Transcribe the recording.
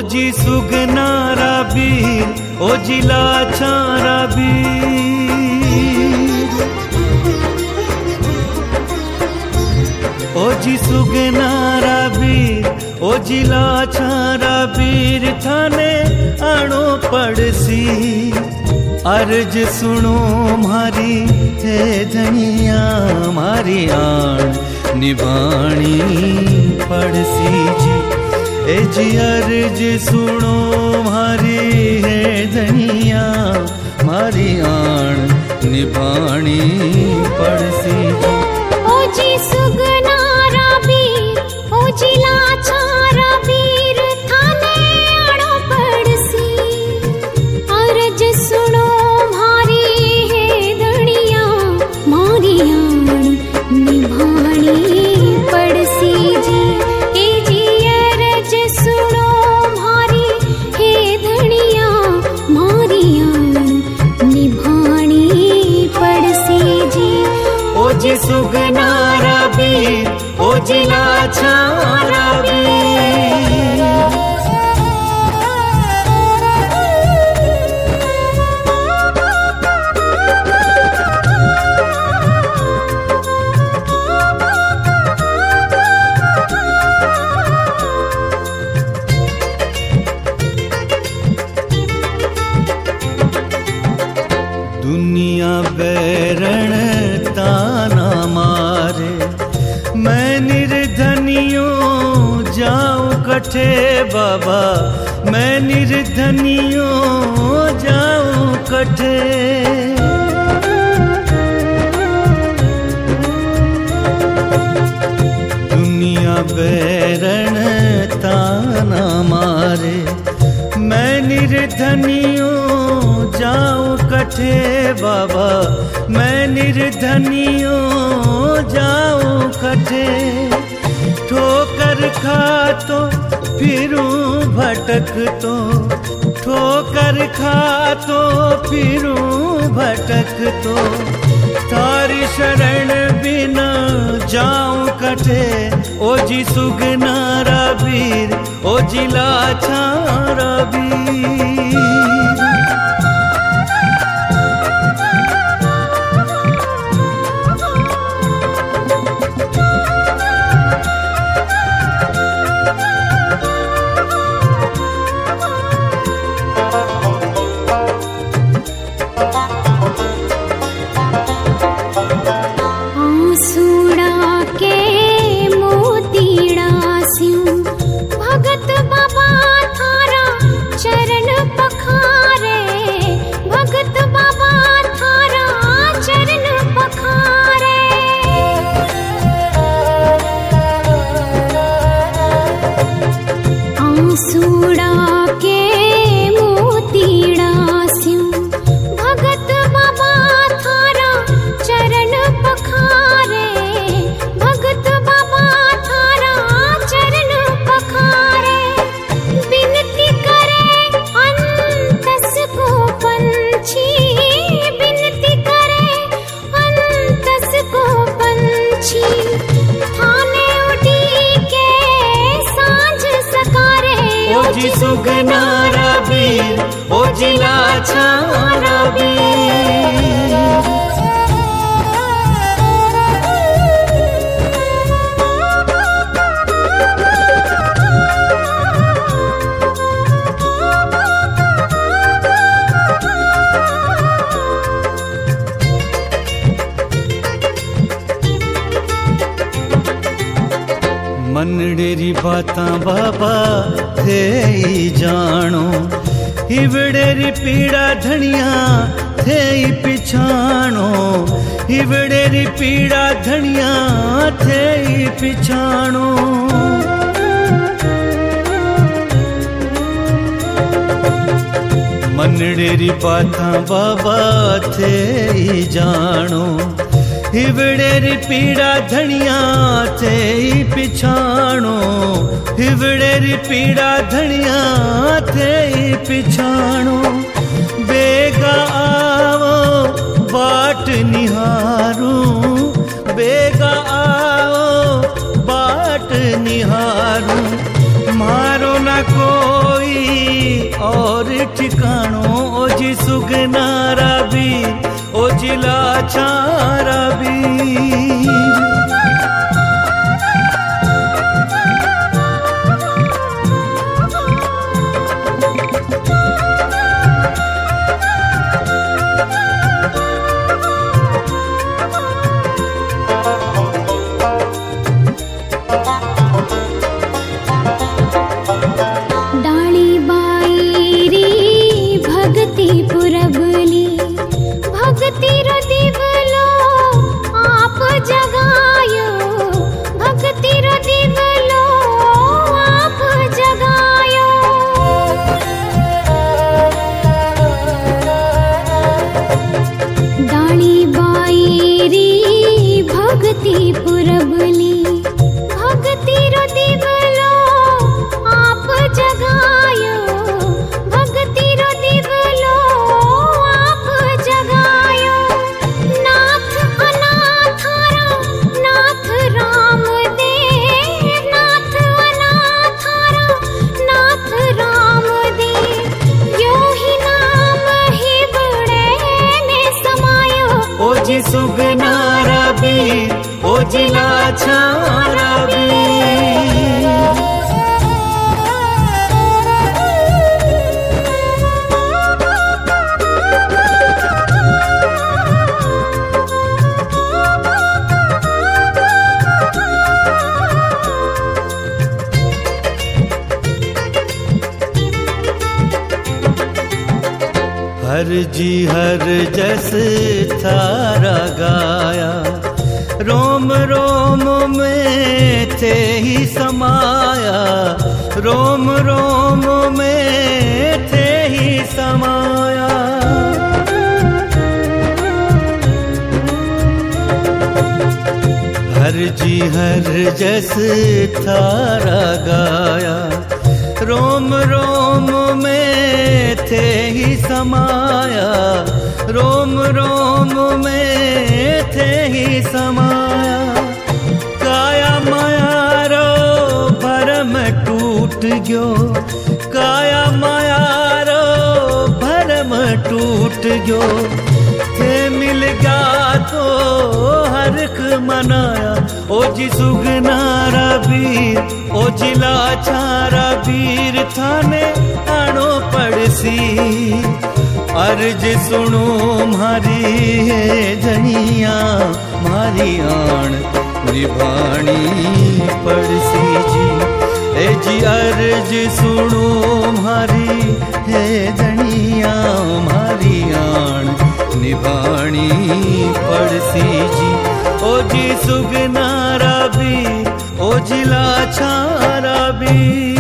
जी सुगनारा बीर ओ जी लाछारा बीर ओ जी सुगनारा बीर ओ जी लाछारा बीर थाने आणो पड़सी अर्ज सुनो मारी हे धनिया मारी आण निभाणी पड़सी जी ए जी अर्ज सुनो मारी है धनिया मारी आण निभाणी पड़सी जी ओ जी सुगनारा बीर ओ जी लाछारा बीर थाने आणो पड़सी अर्ज सुनो मारी है धनिया मारी आण निभाणी पड़सी जी ए जी अर्ज सुनो मारी हे धनिया मारी आण निभाणी पड़सी जी ओ जी सुगनारा बीर ओ जी लाछारा बीर दुनिया बैरण ताना मारे मैं निर्धनियों जाऊं कठे बाबा मैं निर्धनियों जाऊं कठे दुनिया बैरण ताना मारे मैं निर्धनियों जाऊं कठे बाबा मैं निर्धनियों जाऊं कठे ठोकर खा तो फिरूं भटक तो ठोकर खा तो फिरूं भटक तो तारी शरण बिना जाऊं कठे ओ जी सुगनारा बीर ओ जी लाछारा बीर जी सुगनारा बीर ओ जी लाछारा बीर मनडेरी बातां बाबा थे जानो हिवड़ेरी पीड़ा धनिया थे पिछाणो हिवड़ेरी पीड़ा धनिया थे पिछाणो मनडेरी बातां बाबा थे जानो हिवड़ेरी पीड़ा धनिया थे पिछाणो हिवड़ेरी पीड़ा धनिया थे पिछाणो बेगा आओ बाट निहारू बेगा आओ बाट निहारू मारो न कोई ठिकाणो ओ जी सुगनारा बीर ओ जी लाचारा बीर। भक्ति रो दिवलो आप जगायो, भक्ति रो दिवलो आप जगायो। डाली बाईरी भक्ति पुरबली, भक्ति रो दिवलो आप जगायो, भक्ति रो दिवलो आप जगायो। नाथ अनाथारा नाथ राम देव, नाथ अनाथारा नाथ राम देव, यो ही नाम ही बड़े ने समायो। ओ जी सुगनारा बीर ओ जी लाचारा बीर। हर जी हर जस थारा गाया, रोम रोम में थे ही समाया, रोम रोम में थे ही समाया। हर जी हर जस थारा गाया, रोम रोम में थे ही समाया, रोम रोम में थे ही समाया। काया माया रो भरम टूट गयो, काया माया रो भरम टूट गयो। थे मिल गया तो हरख मनाया, ओ जी सुगनारा बीर ओ जी लाचारा बीर। थाने आनो पड़सी अर्ज सुनो मारी है जनिया, मारी आण निभानी पड़सी जी। ए जी अर्ज सुनो मारी है जनिया, मारी आण निभानी पड़सी जी। ओ जी सुगनारा बीर ओ जी लाचारा बीर।